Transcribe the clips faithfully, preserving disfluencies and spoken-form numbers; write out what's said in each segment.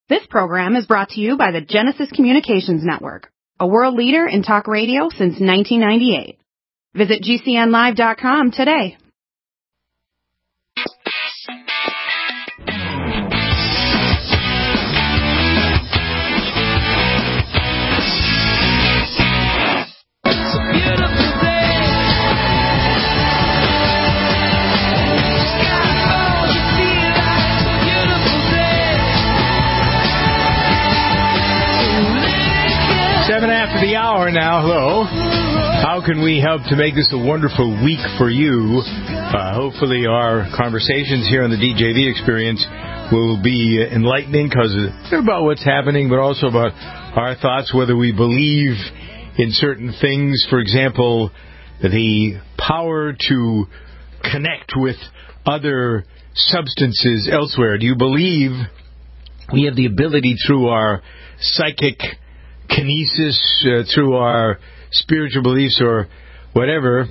This program is brought to you by the Genesis Communications Network, a world leader in talk radio since nineteen ninety-eight. Visit G C N live dot com today. Seven after the hour now. Hello. How can we help to make this a wonderful week for you? Uh, hopefully our conversations here on the D J V Experience will be enlightening because about what's happening, but also about our thoughts, whether we believe in certain things. For example, the power to connect with other substances elsewhere. Do you believe we have the ability through our psychic kinesis, uh, through our spiritual beliefs or whatever,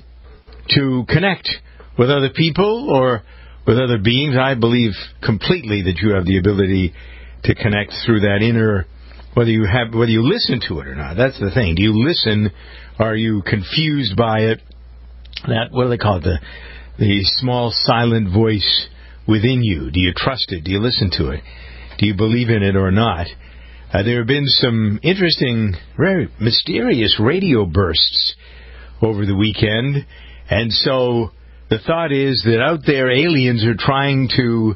to connect with other people or with other beings? I believe completely that you have the ability to connect through that inner, whether you have, whether you listen to it or not. That's the thing. Do you listen? Are you confused by it? That, what do they call it? The, the small silent voice within you. Do you trust it? Do you listen to it? Do you believe in it or not? Uh, there have been some interesting, very mysterious radio bursts over the weekend. And so the thought is that out there, aliens are trying to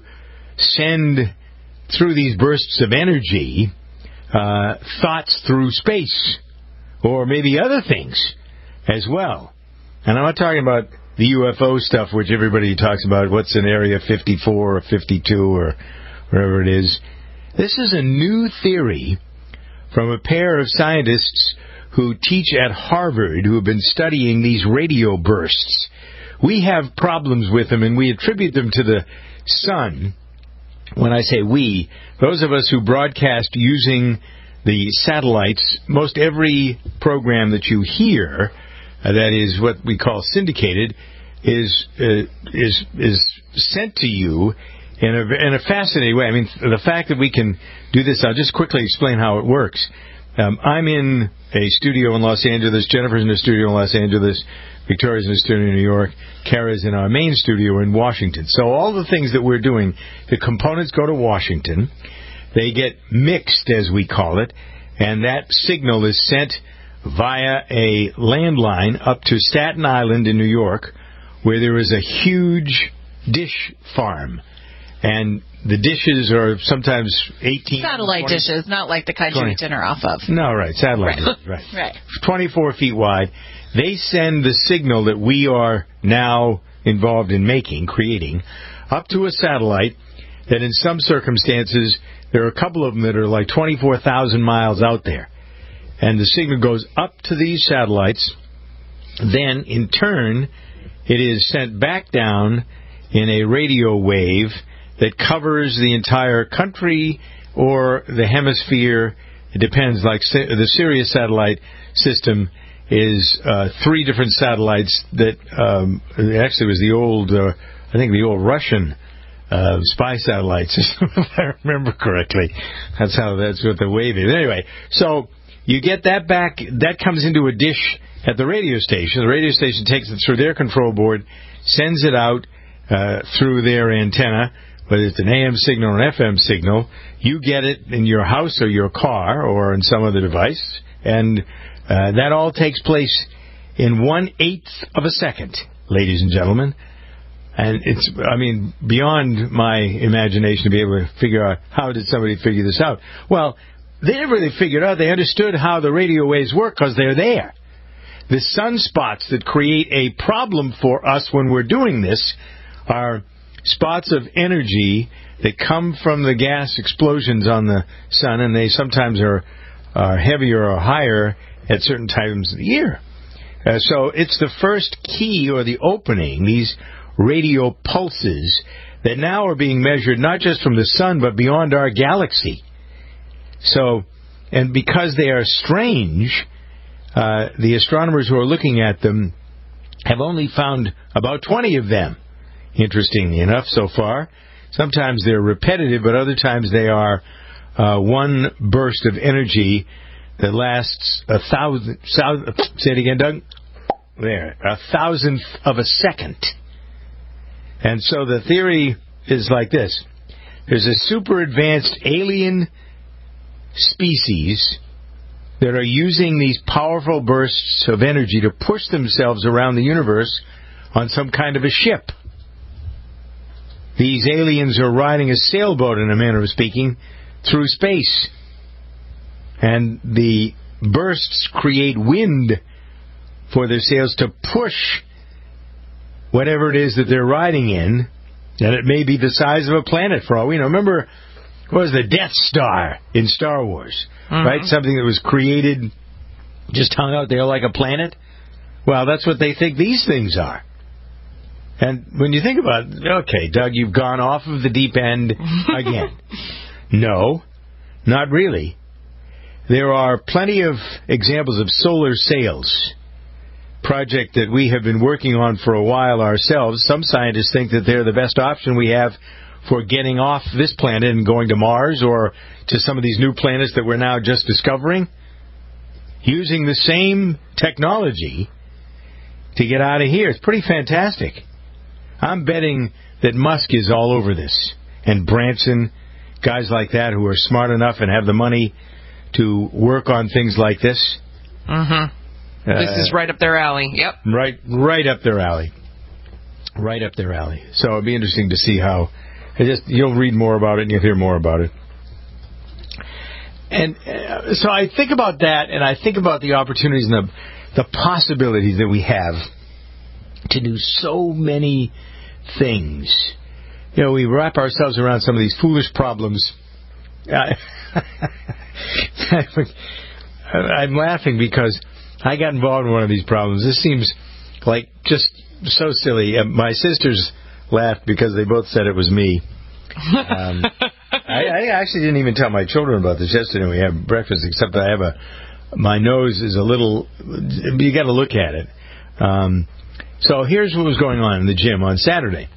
send, through these bursts of energy, uh, thoughts through space, or maybe other things as well. And I'm not talking about the U F O stuff, which everybody talks about, what's in Area fifty-four or fifty-two or wherever it is. This is a new theory from a pair of scientists who teach at Harvard, who have been studying these radio bursts. We have problems with them, and we attribute them to the sun. When I say we, those of us who broadcast using the satellites, most every program that you hear, uh, that is what we call syndicated, is uh, is is sent to you in a, in a fascinating way. I mean, the fact that we can do this, I'll just quickly explain how it works. Um, I'm in a studio in Los Angeles. Jennifer's in a studio in Los Angeles. Victoria's in a studio in New York. Kara's in our main studio in Washington. So all the things that we're doing, the components go to Washington. They get mixed, as we call it, and that signal is sent via a landline up to Staten Island in New York, where there is a huge dish farm. And the dishes are sometimes eighteen... Satellite twenty, dishes, not like the kind twenty, you eat dinner off of. No, right, satellite right. dishes, right. right. twenty-four feet wide. They send the signal that we are now involved in making, creating, up to a satellite that in some circumstances, there are a couple of them that are like twenty-four thousand miles out there. And the signal goes up to these satellites. Then, in turn, it is sent back down in a radio wave that covers the entire country or the hemisphere. It depends. Like the Sirius satellite system is uh, three different satellites that um, actually was the old, uh, I think the old Russian uh, spy satellite system, if I remember correctly. That's how, that's what the wave is. Anyway, so you get that back, that comes into a dish at the radio station. The radio station takes it through their control board, sends it out uh, through their antenna, whether it's an A M signal or an F M signal. You get it in your house or your car or in some other device, and uh, that all takes place in one-eighth of a second, ladies and gentlemen. And it's, I mean, beyond my imagination to be able to figure out how did somebody figure this out. Well, they never really figured out. They understood how the radio waves work because they're there. The sunspots that create a problem for us when we're doing this are spots of energy that come from the gas explosions on the sun, and they sometimes are, are heavier or higher at certain times of the year. Uh, so it's the first key or the opening, these radio pulses that now are being measured not just from the sun but beyond our galaxy. So, and because they are strange, uh, the astronomers who are looking at them have only found about twenty of them, interestingly enough, so far. Sometimes they're repetitive, but other times they are uh, one burst of energy that lasts a thousand, thousand... Say it again, Doug. There. A thousandth of a second. And so the theory is like this. There's a super advanced alien species that are using these powerful bursts of energy to push themselves around the universe on some kind of a ship. These aliens are riding a sailboat, in a manner of speaking, through space. And the bursts create wind for their sails to push whatever it is that they're riding in, and it may be the size of a planet for all we know. Remember, what was the Death Star in Star Wars, mm-hmm. right? Something that was created, just hung out there like a planet. Well, that's what they think these things are. And when you think about it, okay, Doug, you've gone off of the deep end again. No, not really. There are plenty of examples of solar sails, project that we have been working on for a while ourselves. Some scientists think that they're the best option we have for getting off this planet and going to Mars or to some of these new planets that we're now just discovering, using the same technology to get out of here. It's pretty fantastic. I'm betting that Musk is all over this, and Branson, guys like that who are smart enough and have the money to work on things like this. Mm-hmm. Uh, this is right up their alley. Yep. Right, right up their alley. Right up their alley. So it'll be interesting to see how. It just you'll read more about it and you'll hear more about it. And uh, so I think about that, and I think about the opportunities and the the possibilities that we have to do so many things. You know, we wrap ourselves around some of these foolish problems. I, I'm laughing because I got involved in one of these problems. This seems like just so silly. Uh, my sisters laughed because they both said it was me. Um, I, I actually didn't even tell my children about this yesterday when we had breakfast, except that I have a, my nose is a little, you got to look at it. Um, so here's what was going on in the gym on Saturday.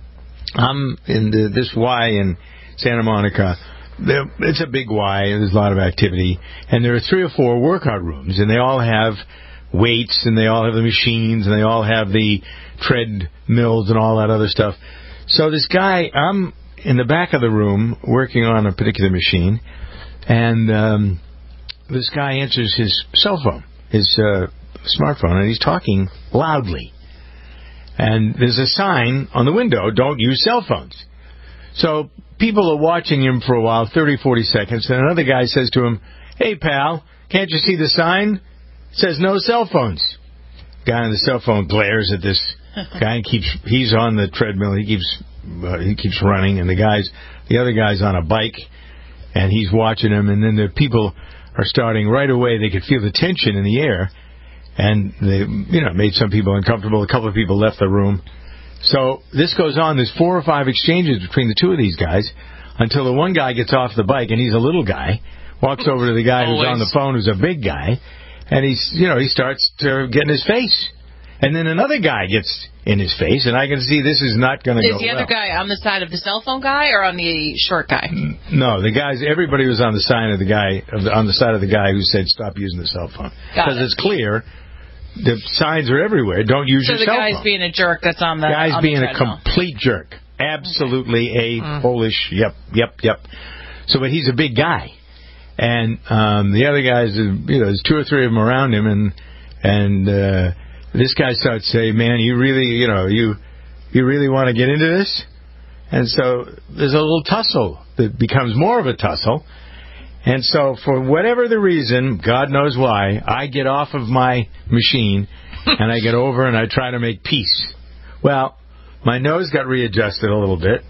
I'm in the, this Y in Santa Monica. It's a big Y, and there's a lot of activity. And there are three or four workout rooms, and they all have weights, and they all have the machines, and they all have the treadmills and all that other stuff. So this guy, I'm in the back of the room working on a particular machine, and um, this guy answers his cell phone, his uh, smartphone, and he's talking loudly. And there's a sign on the window, don't use cell phones. So people are watching him for a while, thirty, forty seconds, and another guy says to him, hey, pal, can't you see the sign? It says no cell phones. The guy on the cell phone glares at this guy and keeps, he's on the treadmill, he keeps uh, he keeps running, and the guys, the other guy's on a bike, and he's watching him, and then the people are starting right away, they could feel the tension in the air, and they, you know, made some people uncomfortable. A couple of people left the room. So this goes on. There's four or five exchanges between the two of these guys until the one guy gets off the bike, and he's a little guy, walks over to the guy who's on the phone, who's a big guy, and he's, you know, he starts to get in his face. And then another guy gets in his face, and I can see this is not going to go well. Is the other guy on the side of the cell phone guy or on the short guy? No, the guys, everybody was on the side of the guy, on the side of the guy who said stop using the cell phone. Because it. It's clear. The signs are everywhere. Don't use so your cell phone. So the guy's being a jerk that's on the The guy's on being the a complete jerk. Absolutely okay. a mm. Polish, yep, yep, yep. So, but he's a big guy. And um, the other guys, you know, there's two or three of them around him, and and uh, this guy starts saying, man, you really, you know, you you really want to get into this? And so there's a little tussle that becomes more of a tussle. And so for whatever the reason, God knows why, I get off of my machine and I get over and I try to make peace. Well, my nose got readjusted a little bit.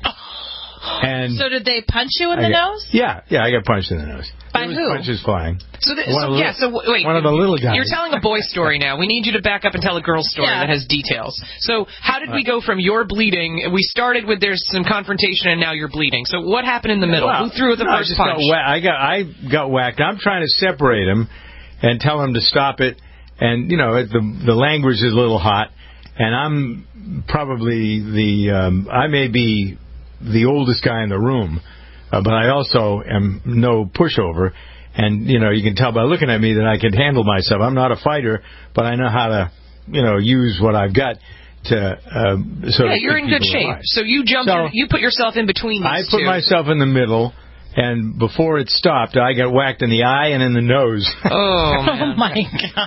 And so did they punch you in I the got, nose? Yeah, yeah, I got punched in the nose. By there was who? Punches flying. So, the, so little, yeah, so wait. One of the little guys. You're telling a boy story now. We need you to back up and tell a girl story yeah. that has details. So how did we go from your bleeding? We started with there's some confrontation, and now you're bleeding. So what happened in the middle? Well, who threw the no, first I punch? Got wha- I got I got whacked. I'm trying to separate him and tell him to stop it. And you know, the the language is a little hot, and I'm probably the um, I may be the oldest guy in the room. uh, but I also am no pushover. And, you know, you can tell by looking at me that I can handle myself. I'm not a fighter, but I know how to, you know, use what I've got to uh, sort yeah, of you're in good shape. alive. So you jumped, So, in, you put yourself in between these I put two. myself in the middle, and before it stopped, I got whacked in the eye and in the nose. Oh, man. Oh, my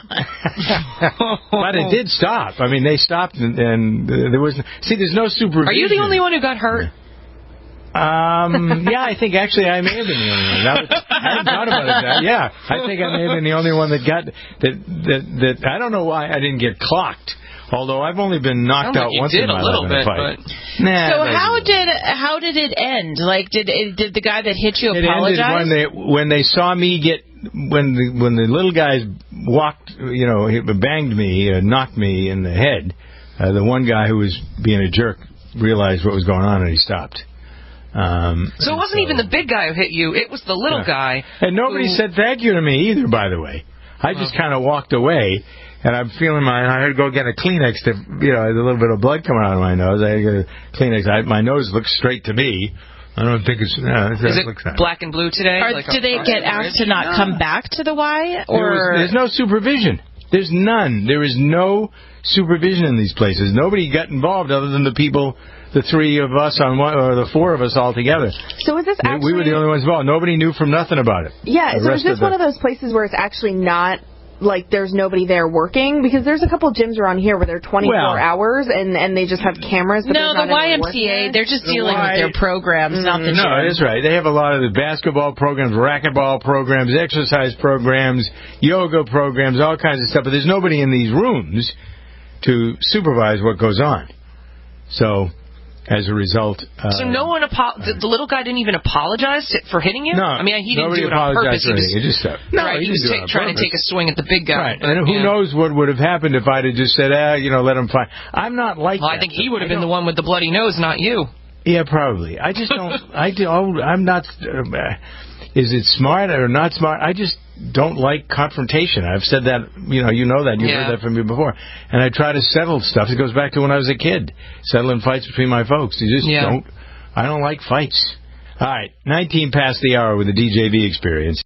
God. But it did stop. I mean, they stopped, and, and there was... See, there's no supervision. Are you the only one who got hurt? Um, yeah, I think actually I may have been the only one. That was, I hadn't thought about it. That. Yeah, I think I may have been the only one that got that. That that I don't know why I didn't get clocked. Although I've only been knocked Sounds out like you once did in my a little life in a bit, fight. but- Nah, So that how was- did how did it end? Like, did it, did the guy that hit you it apologize? ended when they when they saw me get when the when the little guys walked, you know, he banged me, uh, knocked me in the head. Uh, the one guy who was being a jerk realized what was going on and he stopped. Um, So it wasn't so, even the big guy who hit you. It was the little Yeah. guy. And nobody who- said thank you to me either, by the way. I just kind of walked away, and I'm feeling my... I had to go get a Kleenex to, you know, a little bit of blood coming out of my nose. I had to get a Kleenex. I, my nose looks straight to me. I don't think it's... No, it Is it looks that. black and blue today? Or Like do a- they get asked to not come back to the Y? There Or was, there's no supervision. There's none. There is no supervision in these places. Nobody got involved other than the people... The three of us on one, or the four of us all together. So is this actually... We were the only ones involved. Nobody knew from nothing about it. Yeah, The so is rest this of the- one of those places where it's actually not, like, there's nobody there working? Because there's a couple gyms around here where they're twenty-four Well- hours and, and they just have cameras. But no, there's the not Y M anyone C A, working there? they're just The dealing Y- with their programs, not the No, gym. that's right. They have a lot of the basketball programs, racquetball programs, exercise programs, yoga programs, all kinds of stuff. But there's nobody in these rooms to supervise what goes on. So, as a result... Uh, So no one... Apo- the, the little guy didn't even apologize to, for hitting you? No. I mean, he didn't nobody do it on apologized purpose. for He was, anything. It just stopped. No, right, he he was didn't do ta- it on trying to purpose. take a swing at the big guy. Right, but, and who yeah. knows what would have happened if I'd have just said, ah, you know, let him fight. I'm not like Well, that. I think he would have been the one with the bloody nose, not you. Yeah, probably. I just don't. I do. I'm not. Uh, is it smart or not smart? I just don't like confrontation. I've said that. You know, you know that. You've Yeah. heard that from me before. And I try to settle stuff. It goes back to when I was a kid, settling fights between my folks. You just Yeah. don't. I don't like fights. All right, nineteen past the hour with the D J V experience.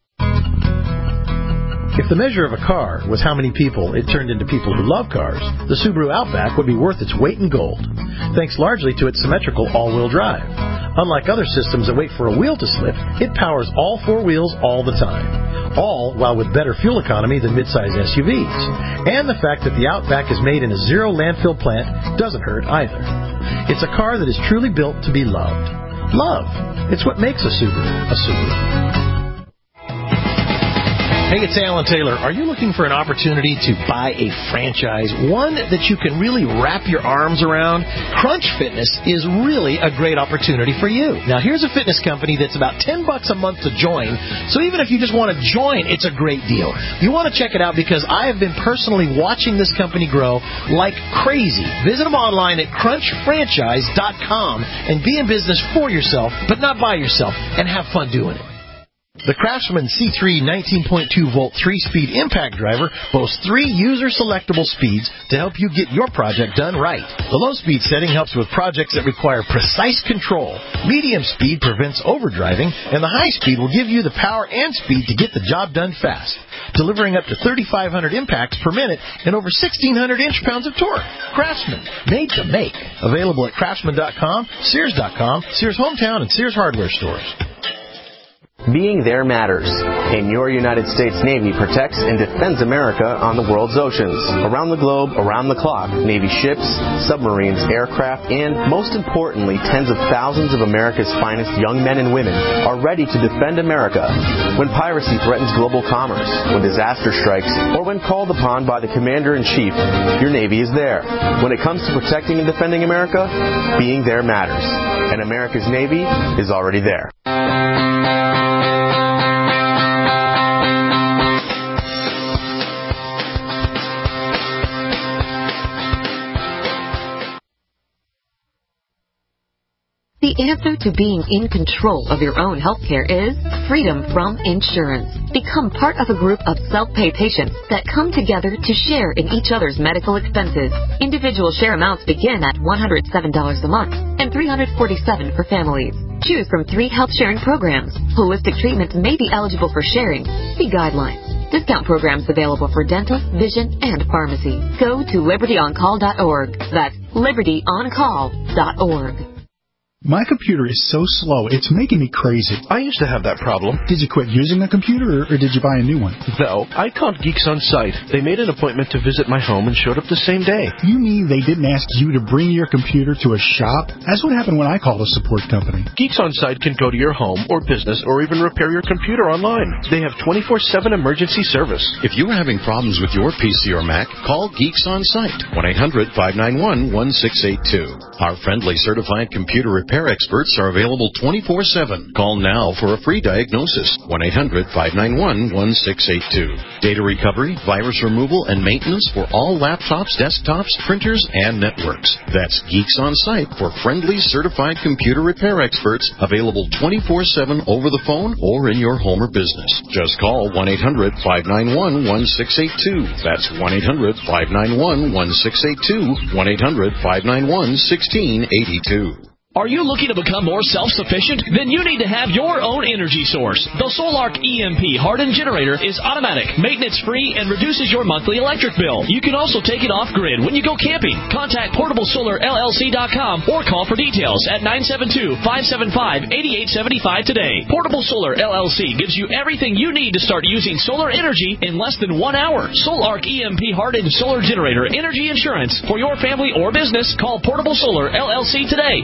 If the measure of a car was how many people it turned into people who love cars, the Subaru Outback would be worth its weight in gold, thanks largely to its symmetrical all-wheel drive. Unlike other systems that wait for a wheel to slip, it powers all four wheels all the time, all while with better fuel economy than midsize S U Vs. And the fact that the Outback is made in a zero landfill plant doesn't hurt either. It's a car that is truly built to be loved. Love. It's what makes a Subaru a Subaru. Hey, it's Alan Taylor. Are you looking for an opportunity to buy a franchise, one that you can really wrap your arms around? Crunch Fitness is really a great opportunity for you. Now, here's a fitness company that's about ten bucks a month to join, so even if you just want to join, it's a great deal. You want to check it out because I have been personally watching this company grow like crazy. Visit them online at crunch franchise dot com and be in business for yourself, but not by yourself, and have fun doing it. The Craftsman C three nineteen point two volt three-speed impact driver boasts three user-selectable speeds to help you get your project done right. The low-speed setting helps with projects that require precise control. Medium speed prevents overdriving, and the high speed will give you the power and speed to get the job done fast, delivering up to thirty-five hundred impacts per minute and over sixteen hundred inch-pounds of torque. Craftsman, made to make. Available at craftsman dot com, sears dot com, Sears Hometown, and Sears Hardware stores. Being there matters, and your United States Navy protects and defends America on the world's oceans. Around the globe, around the clock, Navy ships, submarines, aircraft, and, most importantly, tens of thousands of America's finest young men and women are ready to defend America when piracy threatens global commerce, when disaster strikes, or when called upon by the Commander-in-Chief. Your Navy is there. When it comes to protecting and defending America, being there matters, and America's Navy is already there. The answer to being in control of your own healthcare is freedom from insurance. Become part of a group of self-pay patients that come together to share in each other's medical expenses. Individual share amounts begin at one hundred seven dollars a month and three hundred forty-seven dollars for families. Choose from three health-sharing programs. Holistic treatments may be eligible for sharing. See guidelines. Discount programs available for dental, vision, and pharmacy. Go to liberty on call dot org. That's liberty on call dot org. My computer is so slow, it's making me crazy. I used to have that problem. Did you quit using a computer, or, or did you buy a new one? No, I called Geeks On Site. They made an appointment to visit my home and showed up the same day. You mean they didn't ask you to bring your computer to a shop? That's what happened when I called a support company. Geeks On Site can go to your home or business or even repair your computer online. They have twenty-four seven emergency service. If you are having problems with your P C or Mac, call Geeks On Site, one eight hundred five nine one one six eight two. Our friendly certified computer repair experts are available twenty-four seven. Call now for a free diagnosis, one eight hundred five nine one one six eight two. Data recovery, virus removal, and maintenance for all laptops, desktops, printers, and networks. That's Geeks On Site for friendly certified computer repair experts, available twenty-four seven over the phone or in your home or business. Just call one eight hundred five nine one one six eight two. That's one eight hundred five nine one one six eight two, one eight hundred five nine one one six eight two. Are you looking to become more self-sufficient? Then you need to have your own energy source. The Solark E M P hardened generator is automatic, maintenance-free, and reduces your monthly electric bill. You can also take it off-grid when you go camping. Contact portable solar L L C dot com or call for details at nine seven two, five seven five, eight eight seven five today. Portable Solar L L C gives you everything you need to start using solar energy in less than one hour. Solark E M P hardened solar generator energy insurance for your family or business. Call Portable Solar L L C today.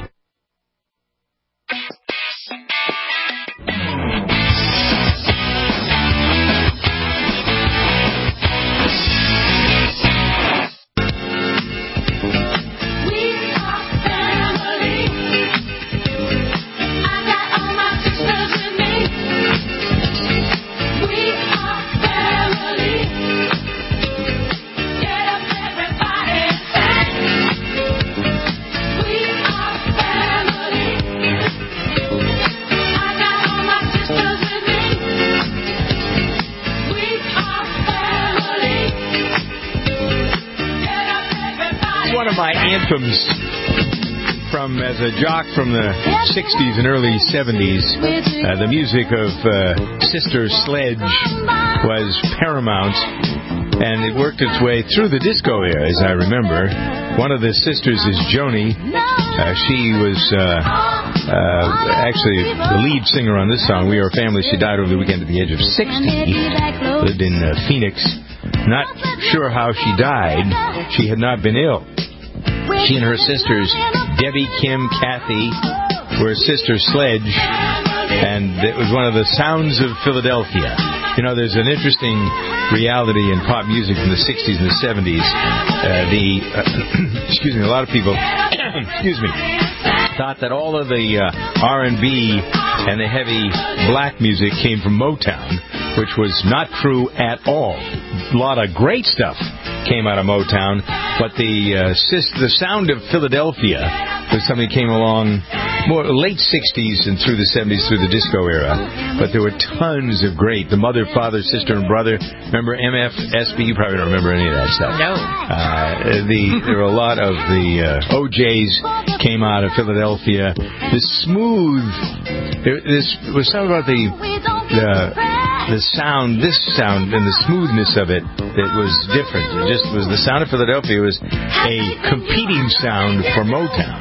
One of my anthems from as a jock from the sixties and early seventies. Uh, the music of uh, Sister Sledge was paramount, and it worked its way through the disco era, as I remember. One of the sisters is Joni. Uh, she was uh, uh, actually the lead singer on this song, We Are Family. She died over the weekend at the age of sixty. Lived in uh, Phoenix. Not sure how she died. She had not been ill. She and her sisters, Debbie, Kim, Kathy, were Sister Sledge, and it was one of the sounds of Philadelphia. You know, there's an interesting reality in pop music from the sixties and the seventies. Uh, the uh, excuse me, a lot of people, excuse me, thought that all of the uh, R and B and the heavy black music came from Motown, which was not true at all. A lot of great stuff came out of Motown, but the uh, the sound of Philadelphia was something that came along more late sixties and through the seventies, through the disco era. But there were tons of great. The Mother, Father, Sister, and Brother. Remember M F S B? You probably don't remember any of that stuff. No. Uh, the there were a lot of the uh, O Js came out of Philadelphia. The smooth. There, this was something about the the the sound, this sound, and the smoothness of it that was different. It just was the sound of Philadelphia was a competing sound for Motown.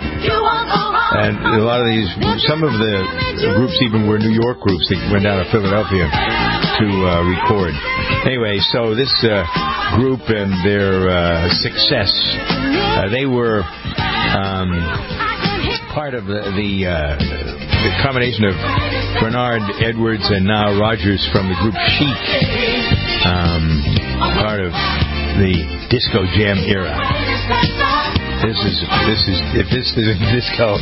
And a lot of these, some of the groups even were New York groups that went down to Philadelphia to uh, record. Anyway, so this uh, group and their uh, success, uh, they were um, part of the the, uh, the combination of Bernard Edwards and Nile Rodgers from the group Chic, um, part of the disco jam era. This is this is if this isn't disco.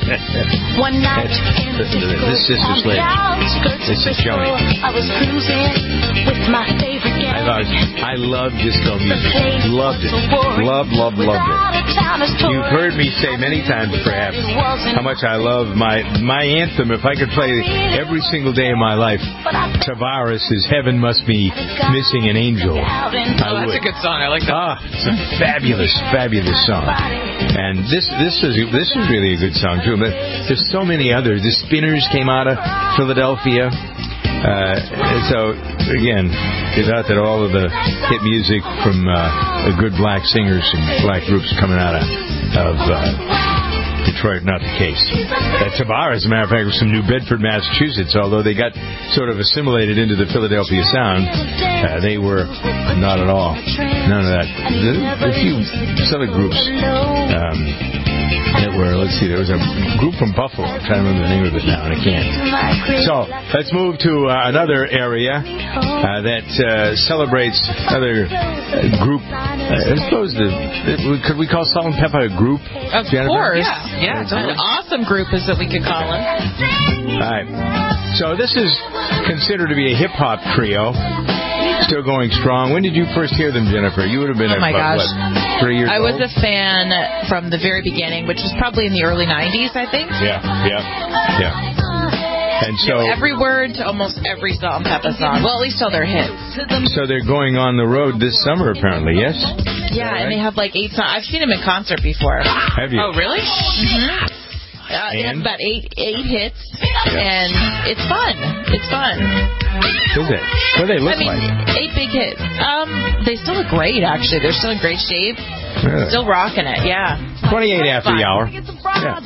One night this, this Sister Sledge. This is Joni. I was cruising with my favorite gang. I thought I love disco music. Loved it. Loved, loved, loved it. You've heard me say many times, perhaps, how much I love my my anthem. If I could play every single day of my life, Tavares' "Heaven Must Be Missing an Angel." I Oh, that's would. a good song. I like that. Ah, it's a fabulous, fabulous song. And this this is this is really a good song too. But there's so many others. The Spinners came out of Philadelphia. Uh, and so again, you thought that all of the hit music from uh, the good black singers and black groups coming out of, of uh, Detroit, not the case. Uh, Tabar, as a matter of fact, was from New Bedford, Massachusetts. Although they got sort of assimilated into the Philadelphia sound, uh, they were not at all. None of that. A few other groups um, that were, let's see, there was a group from Buffalo. I'm trying to remember the name of it now, and I can't. So, let's move to uh, another area uh, that uh, celebrates another uh, group. Uh, I suppose, the, the, could we call Salt and Pepper a group? Of Jennifer? course. Yeah, it's an awesome group is what we could call them. All right. So, this is considered to be a hip-hop trio. Still going strong. When did you first hear them, Jennifer? You would have been oh my about, gosh. what, three years I old? was a fan from the very beginning, which was probably in the early nineties, I think. Yeah, yeah, yeah. And so... You know, every word to almost every Salt and Pepper song. Well, at least all their hits. So they're going on the road this summer, apparently, yes? Yeah, right? And they have like eight songs. I've seen them in concert before. Have you? Oh, really? Mm-hmm. Uh, they have about eight eight hits, yeah. And it's fun. It's fun. Is it? What do they look I mean, like? Eight big hits. Um, they still look great, actually. They're still in great shape. Really? Still rocking it, yeah. twenty-eight after the hour. Yeah.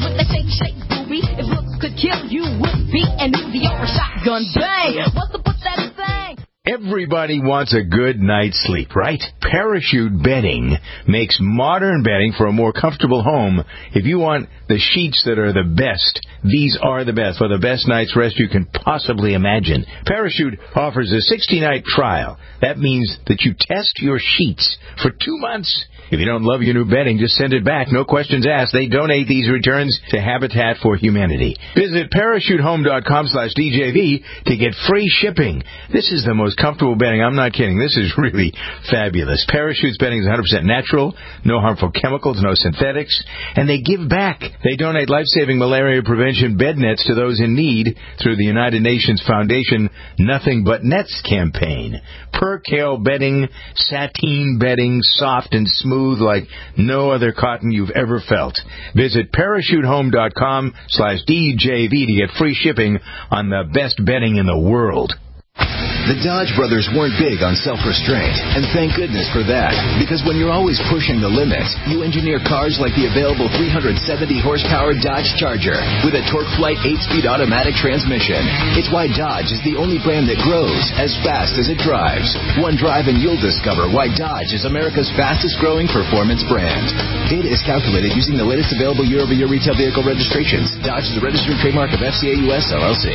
If looks could kill you, would be an Uzi or a shotgun. Bang! What's up with that thing? Everybody wants a good night's sleep, right? Parachute Bedding makes modern bedding for a more comfortable home. If you want the sheets that are the best, these are the best for the best night's rest you can possibly imagine. Parachute offers a sixty-night trial. That means that you test your sheets for two months. If you don't love your new bedding, just send it back. No questions asked. They donate these returns to Habitat for Humanity. Visit parachutehome.com slash DJV to get free shipping. This is the most comfortable bedding. I'm not kidding. This is really fabulous. Parachute's bedding is one hundred percent natural, no harmful chemicals, no synthetics, and they give back. They donate life-saving malaria prevention bed nets to those in need through the United Nations Foundation Nothing But Nets campaign. Percale bedding, sateen bedding, soft and smooth like no other cotton you've ever felt. Visit parachutehome.com slash DJV to get free shipping on the best bedding in the world. The Dodge brothers weren't big on self-restraint, and thank goodness for that, because when you're always pushing the limits, you engineer cars like the available three hundred seventy horsepower Dodge Charger with a Torque Flight eight-speed automatic transmission. It's why Dodge is the only brand that grows as fast as it drives. One drive and you'll discover why Dodge is America's fastest-growing performance brand. Data is calculated using the latest available year-over-year retail vehicle registrations. Dodge is a registered trademark of F C A U S L L C.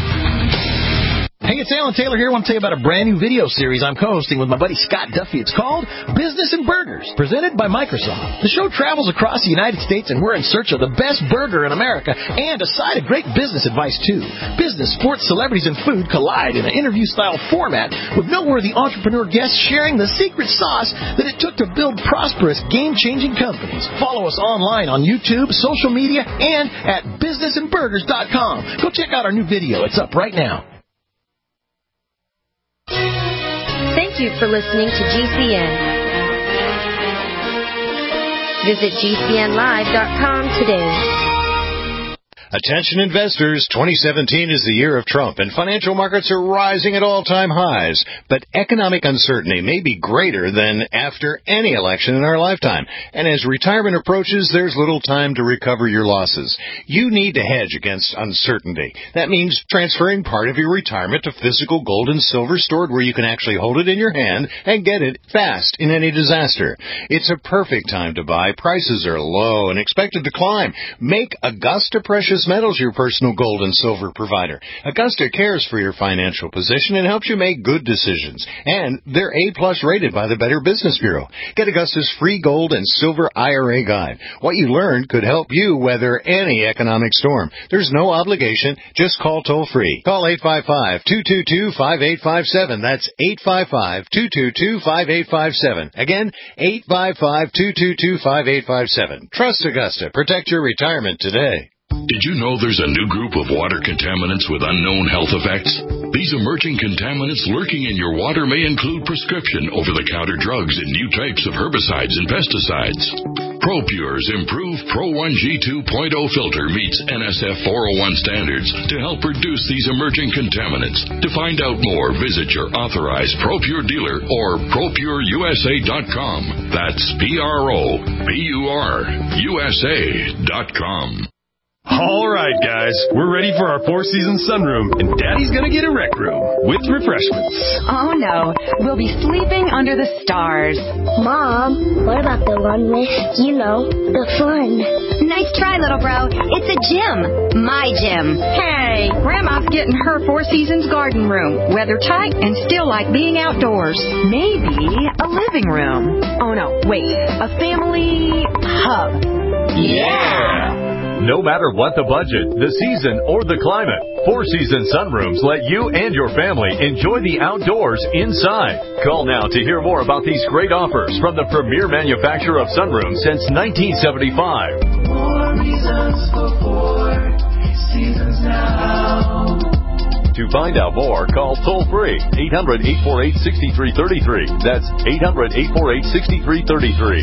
Hey, it's Alan Taylor here. I want to tell you about a brand new video series I'm co-hosting with my buddy Scott Duffy. It's called Business and Burgers, presented by Microsoft. The show travels across the United States, and we're in search of the best burger in America and a side of great business advice, too. Business, sports, celebrities, and food collide in an interview-style format with noteworthy entrepreneur guests sharing the secret sauce that it took to build prosperous, game-changing companies. Follow us online on YouTube, social media, and at business and burgers dot com. Go check out our new video. It's up right now. Thank you for listening to G C N. Visit G C N live dot com today. Attention investors, twenty seventeen is the year of Trump, and financial markets are rising at all-time highs. But economic uncertainty may be greater than after any election in our lifetime. And as retirement approaches, there's little time to recover your losses. You need to hedge against uncertainty. That means transferring part of your retirement to physical gold and silver stored where you can actually hold it in your hand and get it fast in any disaster. It's a perfect time to buy. Prices are low and expected to climb. Make Augusta Precious Metals your personal gold and silver provider. Augusta cares for your financial position and helps you make good decisions. And they're A-plus rated by the Better Business Bureau. Get Augusta's free gold and silver I R A guide. What you learned could help you weather any economic storm. There's no obligation. Just call toll-free. Call eight five five, two two two, five eight five seven. That's eight five five, two two two, five eight five seven. Again, eight five five, two two two, five eight five seven. Trust Augusta. Protect your retirement today. Did you know there's a new group of water contaminants with unknown health effects? These emerging contaminants lurking in your water may include prescription over-the-counter drugs and new types of herbicides and pesticides. ProPure's improved Pro one G two point oh filter meets N S F four oh one standards to help reduce these emerging contaminants. To find out more, visit your authorized ProPure dealer or Pro Pure U S A dot com. That's P R O P U R U S A dot com. All right, guys, we're ready for our Four Seasons sunroom, and Daddy's gonna get a rec room with refreshments. Oh, no. We'll be sleeping under the stars. Mom, what about the one with, you know, the fun? Nice try, little bro. It's a gym. My gym. Hey, Grandma's getting her Four Seasons garden room. Weather tight and still like being outdoors. Maybe a living room. Oh, no. Wait. A family hub. Yeah! No matter what the budget, the season, or the climate, Four Seasons Sunrooms let you and your family enjoy the outdoors inside. Call now to hear more about these great offers from the premier manufacturer of sunrooms since nineteen seventy-five. More reasons for Four Seasons now. To find out more, call toll-free eight hundred, eight four eight, six three three three. That's eight hundred, eight four eight, six three three three.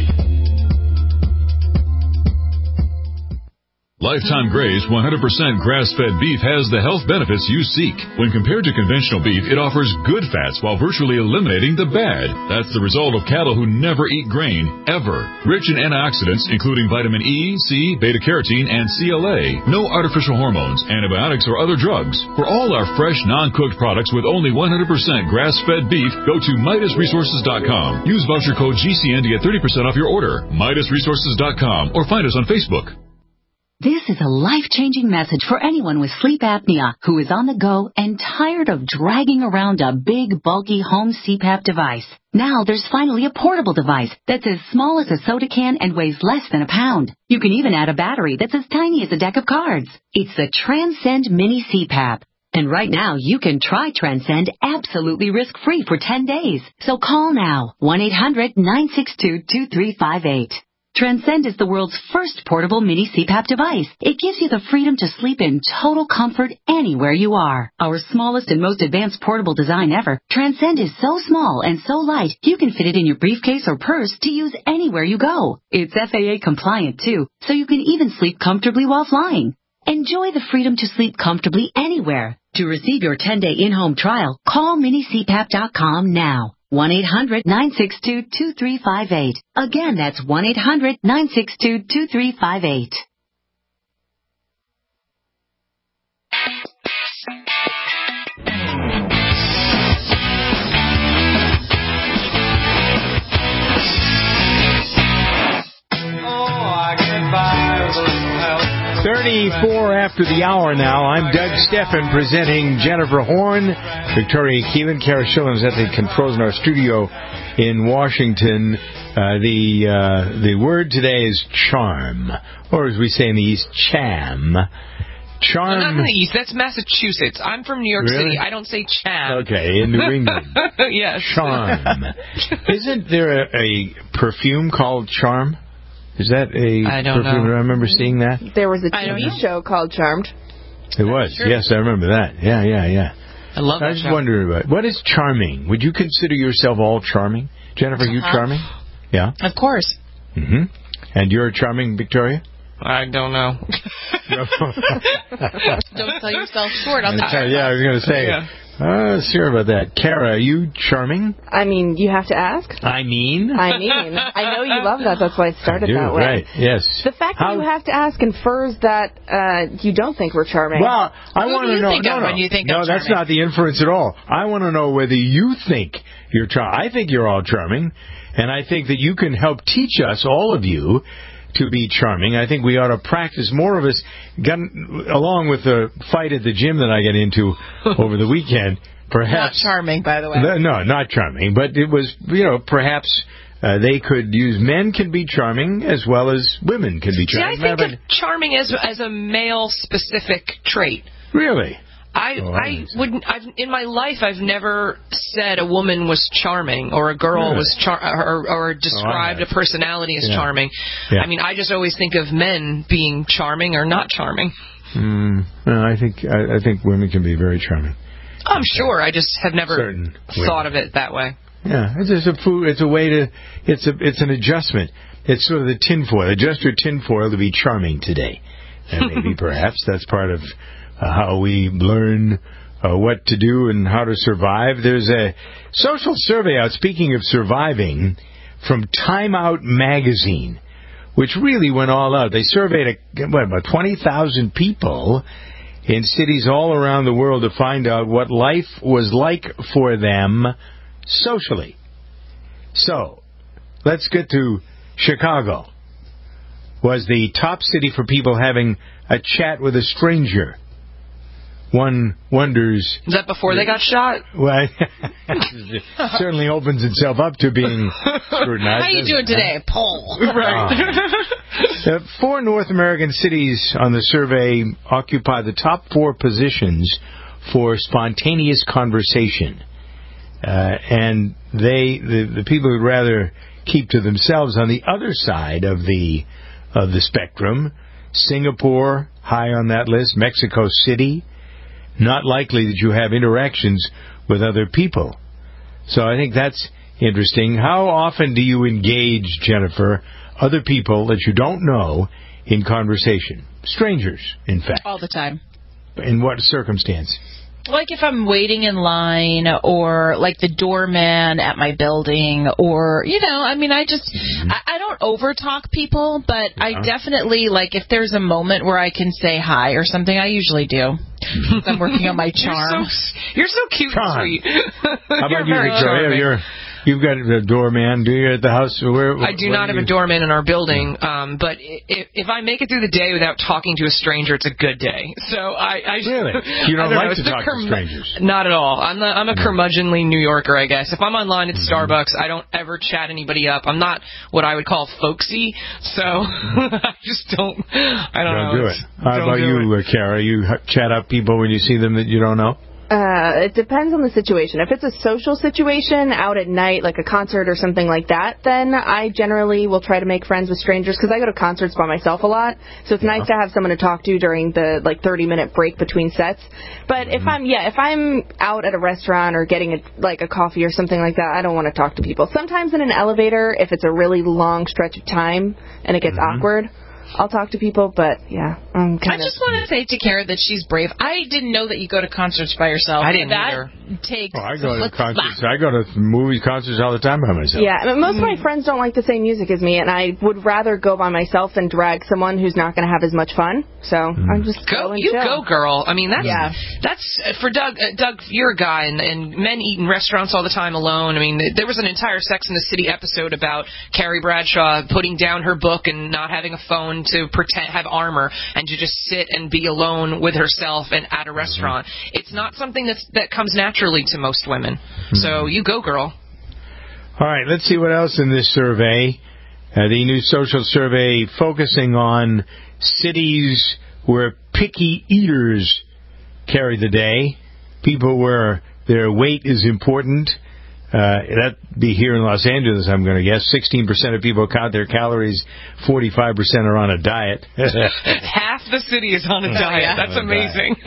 Lifetime Graze one hundred percent grass-fed beef has the health benefits you seek. When compared to conventional beef, it offers good fats while virtually eliminating the bad. That's the result of cattle who never eat grain, ever. Rich in antioxidants, including vitamin E, C, beta-carotene, and C L A. No artificial hormones, antibiotics, or other drugs. For all our fresh, non-cooked products with only one hundred percent grass-fed beef, go to Midas Resources dot com. Use voucher code G C N to get thirty percent off your order. Midas Resources dot com or find us on Facebook. This is a life-changing message for anyone with sleep apnea who is on the go and tired of dragging around a big, bulky home C PAP device. Now there's finally a portable device that's as small as a soda can and weighs less than a pound. You can even add a battery that's as tiny as a deck of cards. It's the Transcend Mini C PAP. And right now, you can try Transcend absolutely risk-free for ten days. So call now, one eight hundred, nine six two, two three five eight. Transcend is the world's first portable mini C PAP device. It gives you the freedom to sleep in total comfort anywhere you are. Our smallest and most advanced portable design ever, Transcend is so small and so light, you can fit it in your briefcase or purse to use anywhere you go. It's F A A compliant too, so you can even sleep comfortably while flying. Enjoy the freedom to sleep comfortably anywhere. To receive your ten-day in-home trial, call mini C PAP dot com now. one eight hundred, nine six two, two three five eight. Again, that's one eight hundred, nine six two, two three five eight. thirty-four after the hour now. I'm Doug Steffen presenting Jennifer Horn, Victoria Keelan, Kara Shillings at the controls in our studio in Washington. Uh, the uh, the word today is charm, or as we say in the East, cham. Charm. No, not in the East. That's Massachusetts. I'm from New York Really? City. I don't say cham. Okay, in New England. Yes. Charm. Isn't there a, a perfume called Charm? Is that a I don't perfume? know. I remember seeing that. There was a I don't T V know. show called Charmed. It was. Sure. Yes, I remember that. Yeah, yeah, yeah. I love I that was show. wondering about what is charming. Would you consider yourself all charming, Jennifer? You Uh-huh. charming? Yeah. Of course. Mm-hmm. And you're charming, Victoria? I don't know. Don't sell yourself short on the Uh, yeah, I was going to say. Yeah. Uh, sure about that. Kara, are you charming? I mean, you have to ask. I mean. I mean, I know you love that. That's why it started I do, that way. Right. Yes. The fact How- that you have to ask infers that uh, you don't think we're charming. Well, I Who want do to you know. think no, of no, when you think no, of that's charming? not the inference at all. I want to know whether you think you're charming. I think you're all charming, and I think that you can help teach us, all of you, to be charming. I think we ought to practice more of us, got, along with the fight at the gym that I got into over the weekend. Perhaps Not charming, by the way. No, not charming, but it was, you know, perhaps uh, they could use, men can be charming as well as women can be See, I charming. think of charming as as a male specific trait. Really? I Oh, I wouldn't. I've in my life I've never said a woman was charming or a girl Really? was char or or described Oh, I a personality as Yeah. charming. Yeah. I mean, I just always think of men being charming or not charming. Mm, no, I think I, I think women can be very charming. I'm sure. I just have never Certain thought of it that way. Yeah, it's just a food. It's a way to. It's a. It's an adjustment. It's sort of the tinfoil. Adjust your tinfoil to be charming today, and maybe perhaps that's part of uh, how we learn uh, what to do and how to survive. There's a social survey out. Speaking of surviving, from Time Out magazine, which really went all out. They surveyed a, what, about twenty thousand people in cities all around the world to find out what life was like for them socially. So, let's get to Chicago. Was the top city for people having a chat with a stranger. One wonders... Is that before they got shot? Well, it certainly opens itself up to being scrutinized. How you doing today? Poll. Right. Uh, four North American cities on the survey occupy the top four positions for spontaneous conversation. Uh, and they, the, the people who'd rather keep to themselves on the other side of the of the spectrum, Singapore, high on that list, Mexico City, not likely that you have interactions with other people. So I think that's interesting. How often do you engage, Jennifer, other people that you don't know in conversation? Strangers, in fact. All the time. In what circumstance? Like if I'm waiting in line, or like the doorman at my building, or, you know, I mean, I just, mm-hmm. I, I don't over-talk people, but yeah. I definitely, like, if there's a moment where I can say hi or something, I usually do. I'm working on my charm. You're so, you're so cute and sweet. How about you're you, very Victoria? charming. You're... You've got a doorman, do you, at the house? Where, I do not have a doorman in our building, um, but if, if I make it through the day without talking to a stranger, it's a good day. So I, I really, you don't, don't like know, to talk curm- to strangers? Not at all. I'm the, I'm a no. curmudgeonly New Yorker, I guess. If I'm online at mm-hmm. Starbucks, I don't ever chat anybody up. I'm not what I would call folksy, so I just don't. I don't, don't know. do it. How about you, uh, Kara? You chat up people when you see them that you don't know? Uh, it depends on the situation. If it's a social situation out at night, like a concert or something like that, then I generally will try to make friends with strangers because I go to concerts by myself a lot. So it's yeah. nice to have someone to talk to during the like thirty minute break between sets. But mm-hmm. if I'm yeah, if I'm out at a restaurant or getting a, like a coffee or something like that, I don't want to talk to people. Sometimes in an elevator, if it's a really long stretch of time and it gets mm-hmm. awkward, I'll talk to people, but yeah, I'm kind I just want to say to Kara that she's brave. I didn't know that you go to concerts by yourself. I didn't that either. Takes oh, I go to concerts. I go to movie concerts all the time by myself. Yeah, I mean, most mm. of my friends don't like the same music as me, and I would rather go by myself than drag someone who's not going to have as much fun. So mm. I'm just go. go you chill. go, girl. I mean, that's yeah. that's for Doug. Uh, Doug, you're a guy, and, and men eat in restaurants all the time alone. I mean, there was an entire Sex and the City episode about Carrie Bradshaw putting down her book and not having a phone to pretend have armor and to just sit and be alone with herself and at a restaurant. Mm-hmm. It's not something that's that comes naturally to most women. Mm-hmm. So you go, girl. All right, let's see what else in this survey. Uh, the new social survey focusing on cities where picky eaters carry the day, people where their weight is important. Uh, that'd be here in Los Angeles, I'm going to guess. sixteen percent of people count their calories, forty-five percent are on a diet. Half the city is on a diet. Yeah. That's amazing.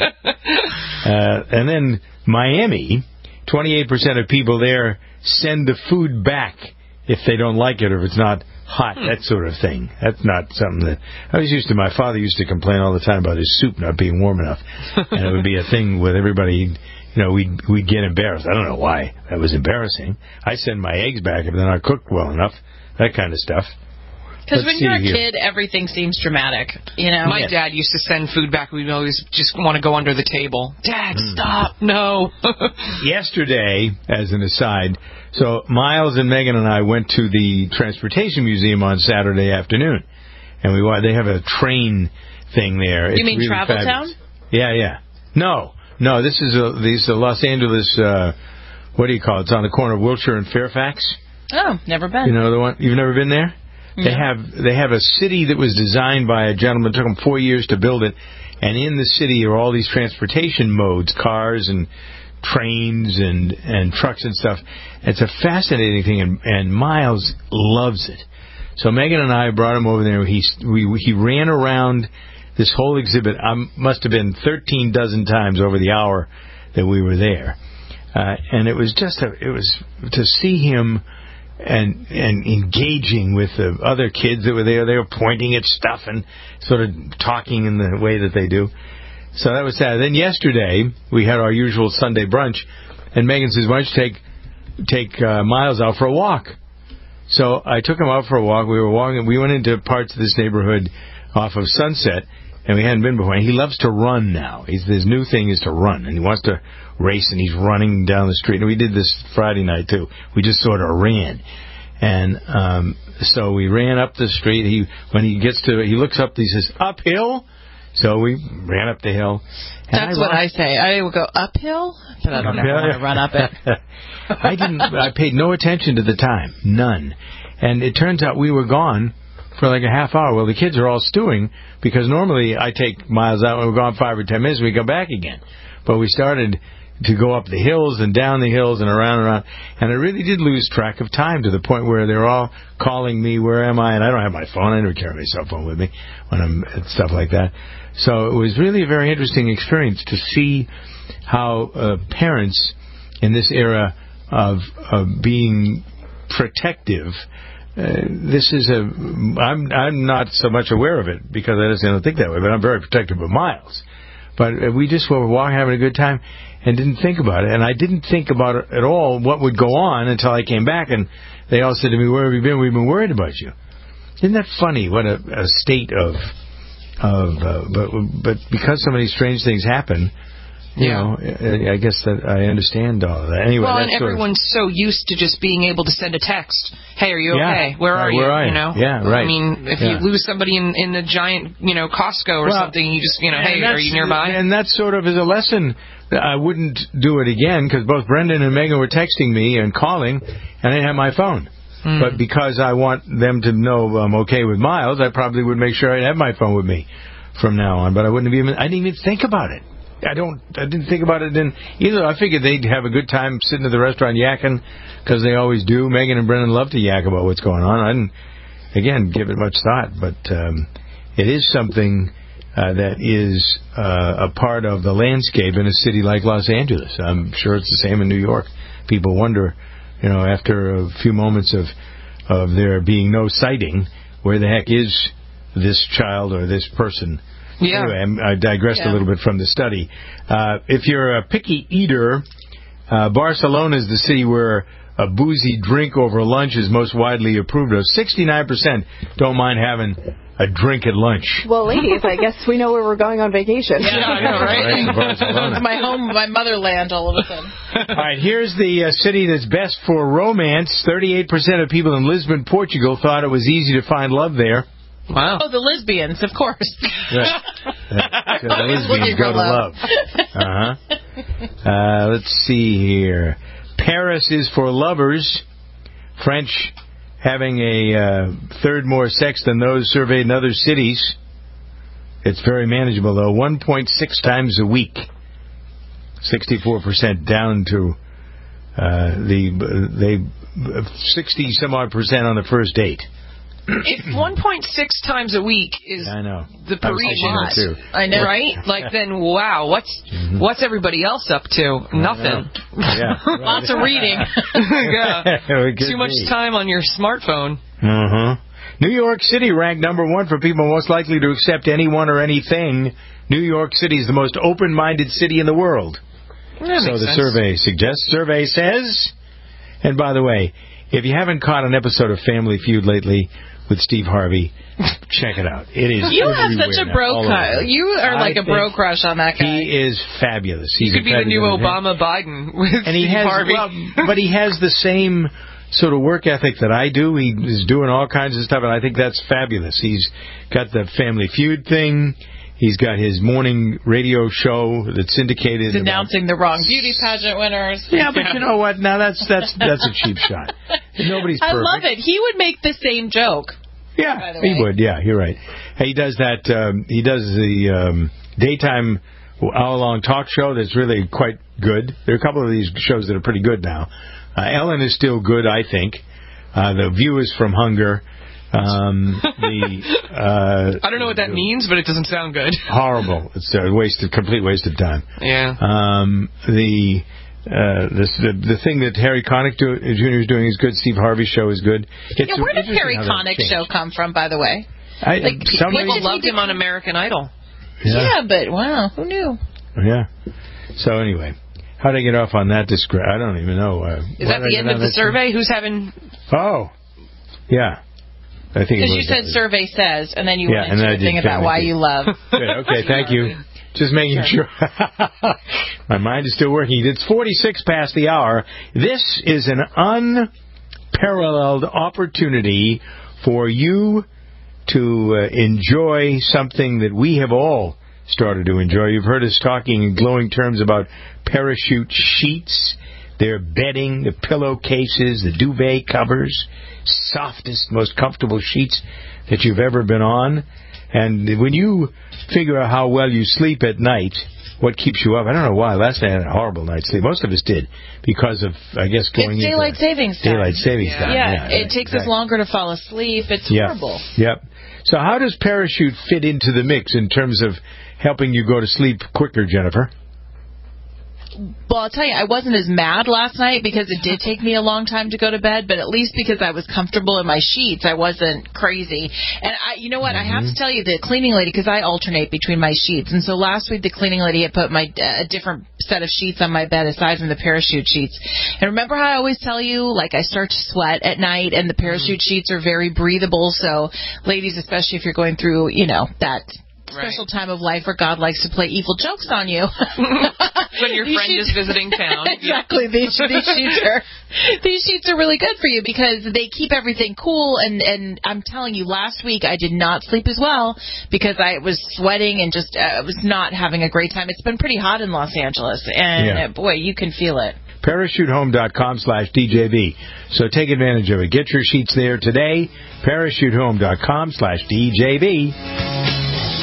uh, and then Miami, twenty-eight percent of people there send the food back if they don't like it or if it's not hot, hmm. that sort of thing. That's not something that... I was used to... My father used to complain all the time about his soup not being warm enough. And it would be a thing with everybody... You know, we'd, we'd get embarrassed. I don't know why. That was embarrassing. I send my eggs back if they're not cooked well enough. That kind of stuff. Because when you're a here. kid, everything seems dramatic. You know, my yes. dad used to send food back. We'd always just want to go under the table. Dad, mm. stop! No. Yesterday, as an aside, so Miles and Megan and I went to the Transportation Museum on Saturday afternoon, and we they have a train thing there. You it's mean really Travel fabulous. Town? Yeah, yeah. No. No, this is a, this is a Los Angeles, uh, what do you call it? It's on the corner of Wilshire and Fairfax. Oh, never been. You know the one? You've never been there? No. They have they have a city that was designed by a gentleman. It took him four years to build it. And in the city are all these transportation modes, cars and trains and, and trucks and stuff. It's a fascinating thing, and, and Miles loves it. So Megan and I brought him over there. He, we, he ran around this whole exhibit um, must have been thirteen dozen times over the hour that we were there. uh, and it was just a, it was to see him and and engaging with the other kids that were there. They were pointing at stuff and sort of talking in the way that they do. So that was sad. Then yesterday we had our usual Sunday brunch, and Megan says, "Why don't you take take uh, Miles out for a walk?" So I took him out for a walk. We were walking. We went into parts of this neighborhood off of Sunset, and we hadn't been before. And he loves to run now. He's, his new thing is to run, and he wants to race, and he's running down the street. And we did this Friday night, too. We just sort of ran. And um, so we ran up the street. He When he gets to, he looks up, he says, "Uphill?" So we ran up the hill. That's I what I say. I will go uphill, but I don't know how to run up it. I didn't. I paid no attention to the time, none. And it turns out we were gone for like a half hour. Well, the kids are all stewing because normally I take Miles out and we're gone five or ten minutes. We come back again, but we started to go up the hills and down the hills and around and around, and I really did lose track of time to the point where they're all calling me, "Where am I?" And I don't have my phone. I never carry my cell phone with me when I'm at stuff like that. So it was really a very interesting experience to see how uh, parents in this era of, of being protective, uh, this is a, I'm, I'm not so much aware of it because I just don't think that way, but I'm very protective of Miles. But we just were walking, having a good time, and didn't think about it. And I didn't think about it at all, what would go on, until I came back, and they all said to me, "Where have you been? We've been worried about you." Isn't that funny? What a, a state of... of uh, but but because so many strange things happen, you yeah. know, I, I guess that I understand all of that. Anyway, well, that's and everyone's sort of, so used to just being able to send a text. "Hey, are you yeah, okay? Where are right, you?" Where are you know, yeah, right. I mean, if yeah. you lose somebody in in the giant, you know, Costco or well, something, you just, you know, "Hey, are you nearby?" And that sort of is a lesson. I wouldn't do it again because both Brendan and Megan were texting me and calling, and I didn't have my phone. Mm. But because I want them to know I'm okay with Miles, I probably would make sure I'd have my phone with me from now on. But I wouldn't even. I didn't even think about it. I don't. I didn't think about it then either. I figured they'd have a good time sitting at the restaurant yakking because they always do. Megan and Brendan love to yak about what's going on. I didn't, again, give it much thought, but um, it is something uh, that is uh, a part of the landscape in a city like Los Angeles. I'm sure it's the same in New York. People wonder, you know, after a few moments of of there being no sighting, where the heck is this child or this person? Yeah. Anyway, I digressed yeah. a little bit from the study. Uh, if you're a picky eater, uh, Barcelona is the city where a boozy drink over lunch is most widely approved of. sixty-nine percent don't mind having a drink at lunch. Well, ladies, I guess we know where we're going on vacation. Yeah, I know, right? right Barcelona. My home, my motherland all of a sudden. All right, here's the uh, city that's best for romance. thirty-eight percent of people in Lisbon, Portugal, thought it was easy to find love there. Wow. Oh, the lesbians, of course. Right. Uh, so the lesbians go to love. Uh-huh. Uh, let's see here. Paris is for lovers. French having a uh, third more sex than those surveyed in other cities. It's very manageable, though. one point six times a week. sixty-four percent down to uh, the they sixty some odd percent on the first date. If one point six times a week is I know. the Parisian, too. I know, right? Like, then, wow, what's mm-hmm. what's everybody else up to? Nothing. Yeah, right. Lots of reading. Yeah. Too much be. time on your smartphone. Uh-huh. New York City ranked number one for people most likely to accept anyone or anything. New York City is the most open-minded city in the world. That so the sense. survey suggests. Survey says, and by the way, if you haven't caught an episode of Family Feud lately with Steve Harvey, check it out. It is. You have such a bro crush. You are like I a bro crush on that guy. He is fabulous. He's he could be the new Obama Biden with and he Steve has, Harvey. Well, but he has the same sort of work ethic that I do. He is doing all kinds of stuff, and I think that's fabulous. He's got the Family Feud thing. He's got his morning radio show that's syndicated. He's announcing the wrong beauty pageant winners. Yeah, but you know what? Now that's that's that's a cheap shot. Nobody's perfect. I love it. He would make the same joke. Yeah, he would. Yeah, you're right. He does that. Um, he does the um, daytime hour-long talk show that's really quite good. There are a couple of these shows that are pretty good now. Uh, Ellen is still good, I think. Uh, the View is from Hunger. Um, the uh, I don't know what that means, but it doesn't sound good. Horrible. It's a waste of, complete waste of time. Yeah. Um, the Uh, this, the, the thing that Harry Connick do, Junior is doing is good. Steve Harvey's show is good. It's yeah, where did Harry how Connick's show come from, by the way? I, like, people loved him on American Idol. Yeah. yeah, but wow, who knew? Yeah. So anyway, how did I get off on that disgrace? I don't even know. Uh, is that the end of the survey? Thing? Who's having... Oh, yeah. I think because you said that. Survey says, and then you yeah, went into a thing about why you love. Good. Okay, thank you. Just making sure. sure. My mind is still working. It's forty-six past the hour. This is an unparalleled opportunity for you to uh, enjoy something that we have all started to enjoy. You've heard us talking in glowing terms about Parachute sheets, their bedding, the pillowcases, the duvet covers, softest, most comfortable sheets that you've ever been on. And when you figure out how well you sleep at night, what keeps you up? I don't know why. Last night I had a horrible night's sleep. Most of us did because of, I guess, going it's daylight into savings time. Daylight savings yeah. time. Yeah, yeah it right, takes right. us longer to fall asleep. It's yeah. horrible. Yep. So how does Parachute fit into the mix in terms of helping you go to sleep quicker, Jennifer? Well, I'll tell you, I wasn't as mad last night because it did take me a long time to go to bed, but at least because I was comfortable in my sheets, I wasn't crazy. And I, you know what? Mm-hmm. I have to tell you, the cleaning lady, because I alternate between my sheets, and so last week the cleaning lady had put my a different set of sheets on my bed aside from the Parachute sheets. And remember how I always tell you, like, I start to sweat at night, and the Parachute mm-hmm. sheets are very breathable. So, ladies, especially if you're going through, you know, that special right. time of life where God likes to play evil jokes on you. When your friend sheets, is visiting town. Exactly. These, these sheets are these sheets are really good for you because they keep everything cool. And, and I'm telling you, last week I did not sleep as well because I was sweating and just uh, was not having a great time. It's been pretty hot in Los Angeles, and yeah. uh, boy, you can feel it. Parachutehome.com slash DJV. So take advantage of it. Get your sheets there today. Parachutehome.com slash DJV.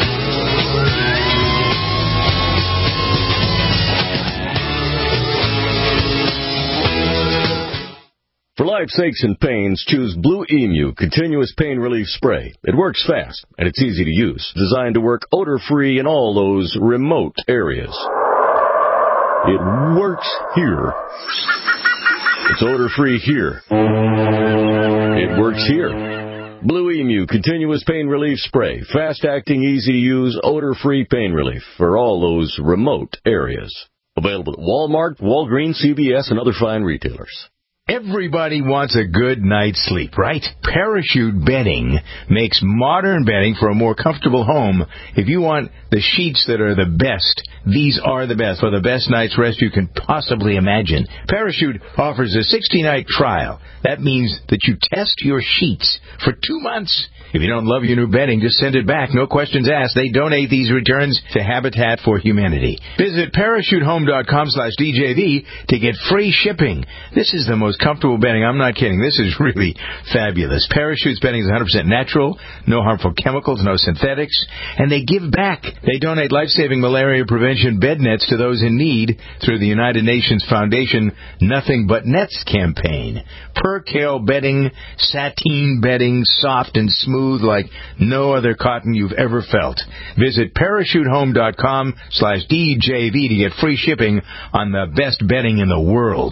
For life's aches and pains, choose Blue Emu Continuous Pain Relief Spray. It works fast, and it's easy to use. Designed to work odor-free in all those remote areas. It works here. It's odor-free here. It works here. Blue Emu Continuous Pain Relief Spray. Fast-acting, easy-to-use, odor-free pain relief for all those remote areas. Available at Walmart, Walgreens, C V S, and other fine retailers. Everybody wants a good night's sleep, right? Parachute bedding makes modern bedding for a more comfortable home. If you want the sheets that are the best, these are the best, for the best night's rest you can possibly imagine. Parachute offers a sixty-night trial. That means that you test your sheets for two months. If you don't love your new bedding, just send it back. No questions asked. They donate these returns to Habitat for Humanity. Visit parachutehome.com slash DJV to get free shipping. This is the most comfortable bedding. I'm not kidding. This is really fabulous. Parachute's bedding is one hundred percent natural, no harmful chemicals, no synthetics, and they give back. They donate life-saving malaria prevention bed nets to those in need through the United Nations Foundation Nothing But Nets campaign. Percale bedding, sateen bedding, soft and smooth like no other cotton you've ever felt. Visit parachutehome.com slash DJV to get free shipping on the best bedding in the world.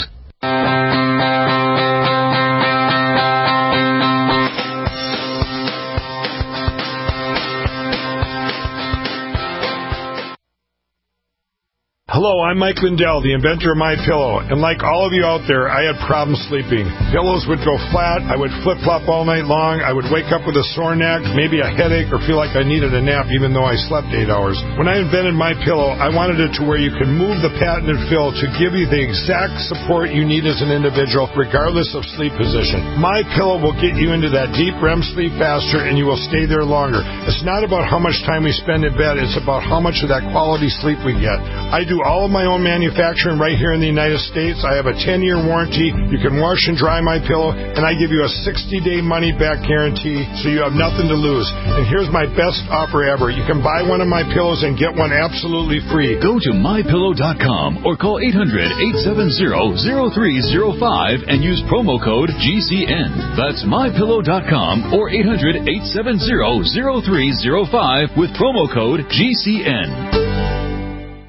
Hello, I'm Mike Lindell, the inventor of MyPillow, and like all of you out there, I had problems sleeping. Pillows would go flat, I would flip-flop all night long, I would wake up with a sore neck, maybe a headache, or feel like I needed a nap even though I slept eight hours. When I invented MyPillow, I wanted it to where you can move the patented fill to give you the exact support you need as an individual, regardless of sleep position. MyPillow will get you into that deep R E M sleep faster, and you will stay there longer. It's not about how much time we spend in bed, it's about how much of that quality sleep we get. I do all of my own manufacturing right here in the United States. I have a ten-year warranty. You can wash and dry my pillow, and I give you a sixty-day money-back guarantee, so you have nothing to lose. And here's my best offer ever. You can buy one of my pillows and get one absolutely free. Go to my pillow dot com or call eight hundred, eight seven zero, zero three zero five and use promo code G C N. That's my pillow dot com or eight hundred, eight seven zero, zero three zero five with promo code G C N.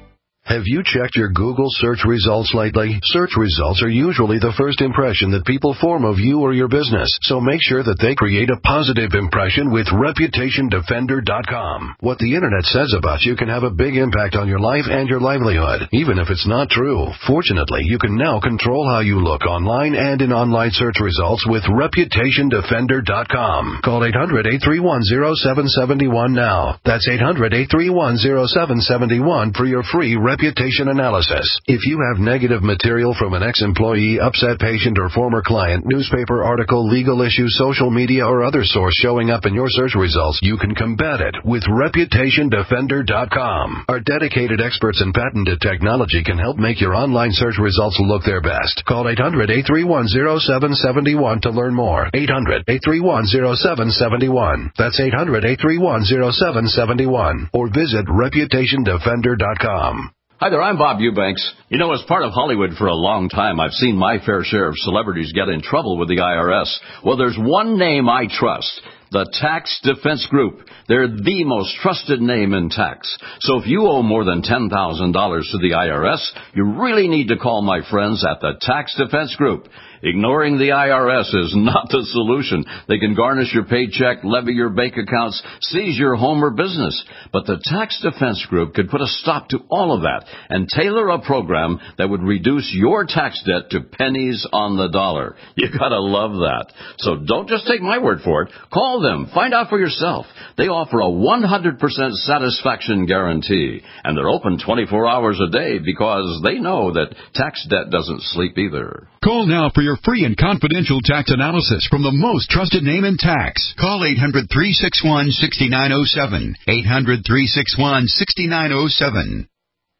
Have you checked your Google search results lately? Search results are usually the first impression that people form of you or your business, so make sure that they create a positive impression with Reputation Defender dot com. What the Internet says about you can have a big impact on your life and your livelihood, even if it's not true. Fortunately, you can now control how you look online and in online search results with Reputation Defender dot com. Call eight hundred, eight three one, zero seven seven one now. That's eight hundred, eight three one, zero seven seven one for your free reputation analysis. If you have negative material from an ex-employee, upset patient, or former client, newspaper article, legal issue, social media, or other source showing up in your search results, you can combat it with Reputation Defender dot com. Our dedicated experts in patented technology can help make your online search results look their best. Call eight hundred, eight three one, zero seven seven one to learn more. eight hundred, eight three one, zero seven seven one. That's eight hundred, eight three one, zero seven seven one. Or visit Reputation Defender dot com. Hi there, I'm Bob Eubanks. You know, as part of Hollywood for a long time, I've seen my fair share of celebrities get in trouble with the I R S. Well, there's one name I trust. The Tax Defense Group. They're the most trusted name in tax. So if you owe more than ten thousand dollars to the I R S, you really need to call my friends at the Tax Defense Group. Ignoring the I R S is not the solution. They can garnish your paycheck, levy your bank accounts, seize your home or business. But the Tax Defense Group could put a stop to all of that and tailor a program that would reduce your tax debt to pennies on the dollar. You gotta love that. So don't just take my word for it. Call them. Find out for yourself. They offer a one hundred percent satisfaction guarantee. And they're open twenty-four hours a day because they know that tax debt doesn't sleep either. Call now for your free and confidential tax analysis from the most trusted name in tax. Call eight hundred, three six one, six nine zero seven. eight hundred, three six one, six nine zero seven.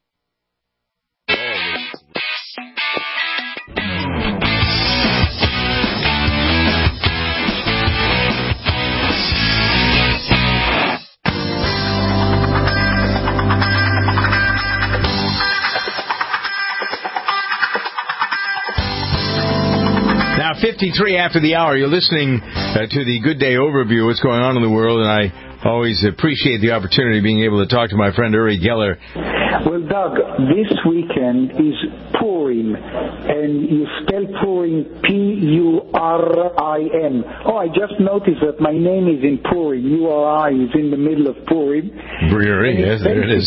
fifty-three after the hour. You're listening uh, to the Good Day Overview, what's going on in the world, and I always appreciate the opportunity of being able to talk to my friend Uri Geller. Well, Doug, this weekend is Purim, and you spell Purim P U R I M. Oh, I just noticed that my name is in Purim. U R I is in the middle of Purim. Uri, yes, there it is.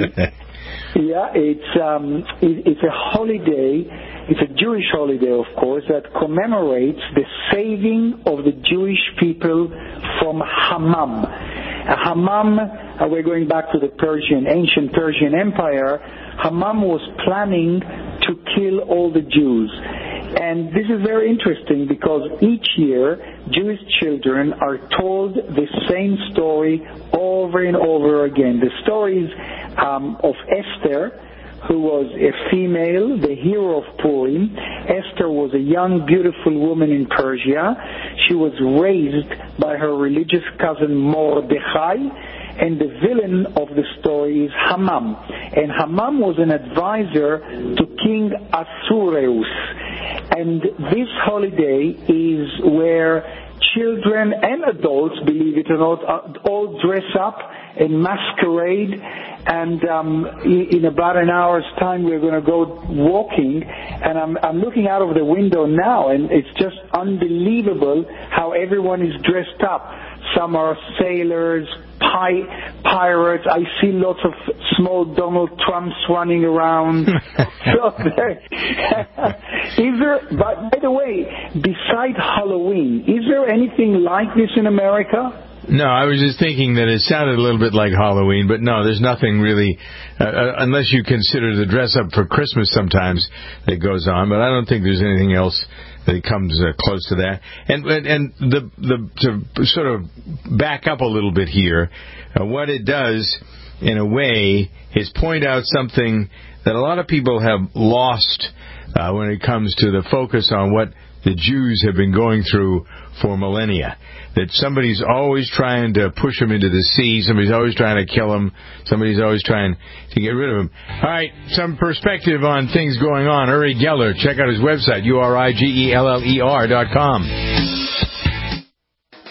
Yeah, it's um, it, it's a holiday. It's a Jewish holiday, of course, that commemorates the saving of the Jewish people from Hammam. Uh, Hammam, uh, we're going back to the Persian, ancient Persian Empire. Hammam was planning to kill all the Jews. And this is very interesting because each year Jewish children are told the same story over and over again. The stories um, of Esther, who was a female, the hero of Purim. Esther was a young, beautiful woman in Persia. She was raised by her religious cousin Mordechai, and the villain of the story is Hammam. And Hammam was an advisor to King Ahasuerus. And this holiday is where children and adults, believe it or not, all dress up and masquerade. And um, in about an hour's time, we're going to go walking. And I'm, I'm looking out of the window now, and it's just unbelievable how everyone is dressed up. Some are sailors, pi- pirates. I see lots of small Donald Trumps running around. So there, is there, but by the way, besides Halloween, is there anything like this in America? No, I was just thinking that it sounded a little bit like Halloween, but no, there's nothing really, uh, uh, unless you consider the dress up for Christmas sometimes that goes on, but I don't think there's anything else that comes uh, close to that. And and the the to sort of back up a little bit here, uh, what it does, in a way, is point out something that a lot of people have lost uh, when it comes to the focus on what the Jews have been going through for millennia. That somebody's always trying to push them into the sea, somebody's always trying to kill them, somebody's always trying to get rid of them. All right, some perspective on things going on. Uri Geller, check out his website, U R I G E L L E R dot com.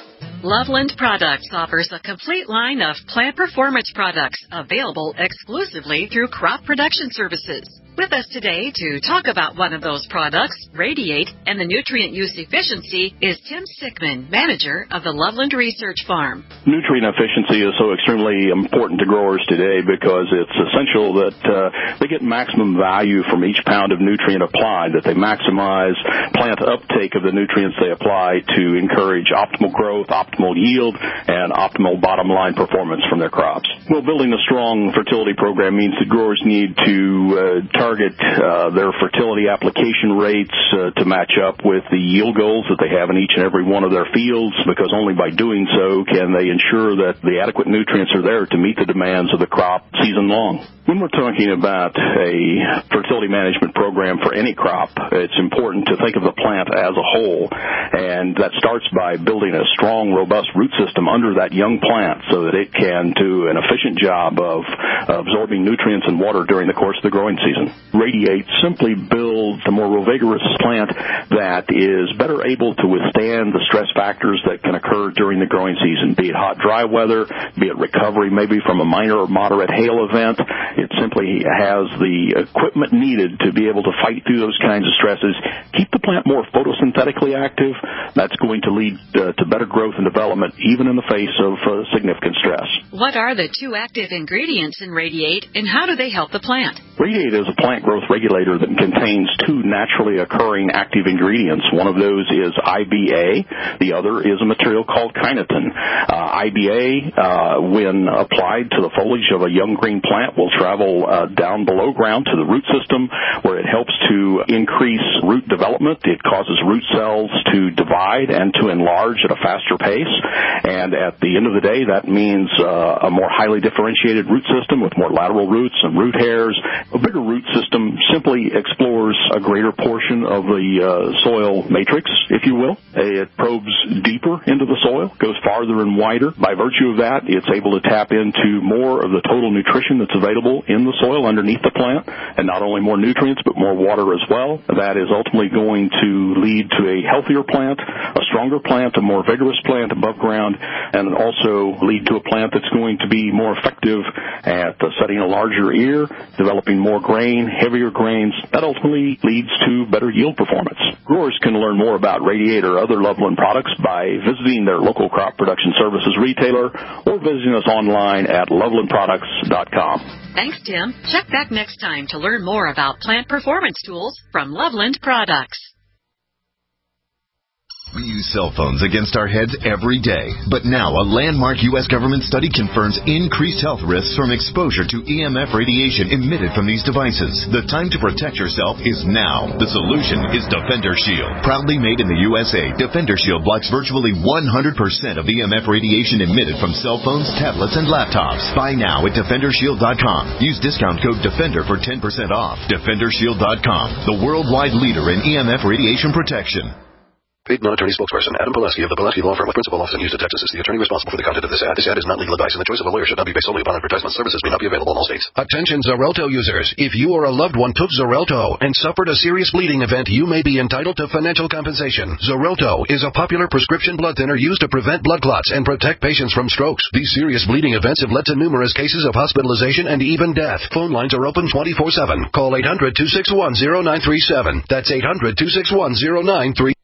Loveland Products offers a complete line of plant performance products available exclusively through Crop Production Services. With us today to talk about one of those products, Radiate, and the nutrient use efficiency is Tim Sickman, manager of the Loveland Research Farm. Nutrient efficiency is so extremely important to growers today because it's essential that uh, they get maximum value from each pound of nutrient applied, that they maximize plant uptake of the nutrients they apply to encourage optimal growth, optimal yield, and optimal bottom line performance from their crops. Well, building a strong fertility program means that growers need to uh, target uh, their fertility application rates uh, to match up with the yield goals that they have in each and every one of their fields, because only by doing so can they ensure that the adequate nutrients are there to meet the demands of the crop season long. When we're talking about a fertility management program for any crop, it's important to think of the plant as a whole, and that starts by building a strong, robust root system under that young plant so that it can do an efficient job of absorbing nutrients and water during the course of the growing season. Radiate simply builds a more vigorous plant that is better able to withstand the stress factors that can occur during the growing season, be it hot, dry weather, be it recovery maybe from a minor or moderate hail event. It simply has the equipment needed to be able to fight through those kinds of stresses, keep the plant more photosynthetically active. That's going to lead uh, to better growth and development even in the face of uh, significant stress. What are the two active ingredients in Radiate, and how do they help the plant? Radiate is a plant growth regulator that contains two naturally occurring active ingredients. One of those is I B A. The other is a material called kinetin. Uh, I B A, uh, when applied to the foliage of a young green plant, will travel uh, down below ground to the root system, where it helps to increase root development. It causes root cells to divide and to enlarge at a faster pace. And at the end of the day, that means uh, a more highly differentiated root system with more lateral roots and root hairs. A bigger root system simply explores a greater portion of the uh, soil matrix, if you will. It probes deeper into the soil, goes farther and wider. By virtue of that, it's able to tap into more of the total nutrition that's available in the soil underneath the plant, and not only more nutrients, but more water as well. That is ultimately going to lead to a healthier plant, a stronger plant, a more vigorous plant above ground, and also lead to a plant that's going to be more effective at uh, setting a larger ear, developing more grain, heavier grains. That ultimately leads to better yield performance. Growers can learn more about Radiate or other Loveland products by visiting their local crop production services retailer or visiting us online at loveland products dot com. Thanks, Tim. Check back next time to learn more about plant performance tools from Loveland Products. We use cell phones against our heads every day. But now a landmark U S government study confirms increased health risks from exposure to E M F radiation emitted from these devices. The time to protect yourself is now. The solution is Defender Shield. Proudly made in the U S A, Defender Shield blocks virtually one hundred percent of E M F radiation emitted from cell phones, tablets, and laptops. Buy now at defender shield dot com. Use discount code DEFENDER for ten percent off. defender shield dot com, the worldwide leader in E M F radiation protection. Paid non-attorney spokesperson Adam Pileski of the Pileski Law Firm with principal office in Houston, Texas is the attorney responsible for the content of this ad. This ad is not legal advice, and the choice of a lawyer should not be based solely upon advertisement. Services may not be available in all states. Attention Xarelto users. If you or a loved one took Xarelto and suffered a serious bleeding event, you may be entitled to financial compensation. Xarelto is a popular prescription blood thinner used to prevent blood clots and protect patients from strokes. These serious bleeding events have led to numerous cases of hospitalization and even death. Phone lines are open twenty-four seven. Call eight hundred two six one zero nine three seven. That's eight hundred two six one zero nine three seven.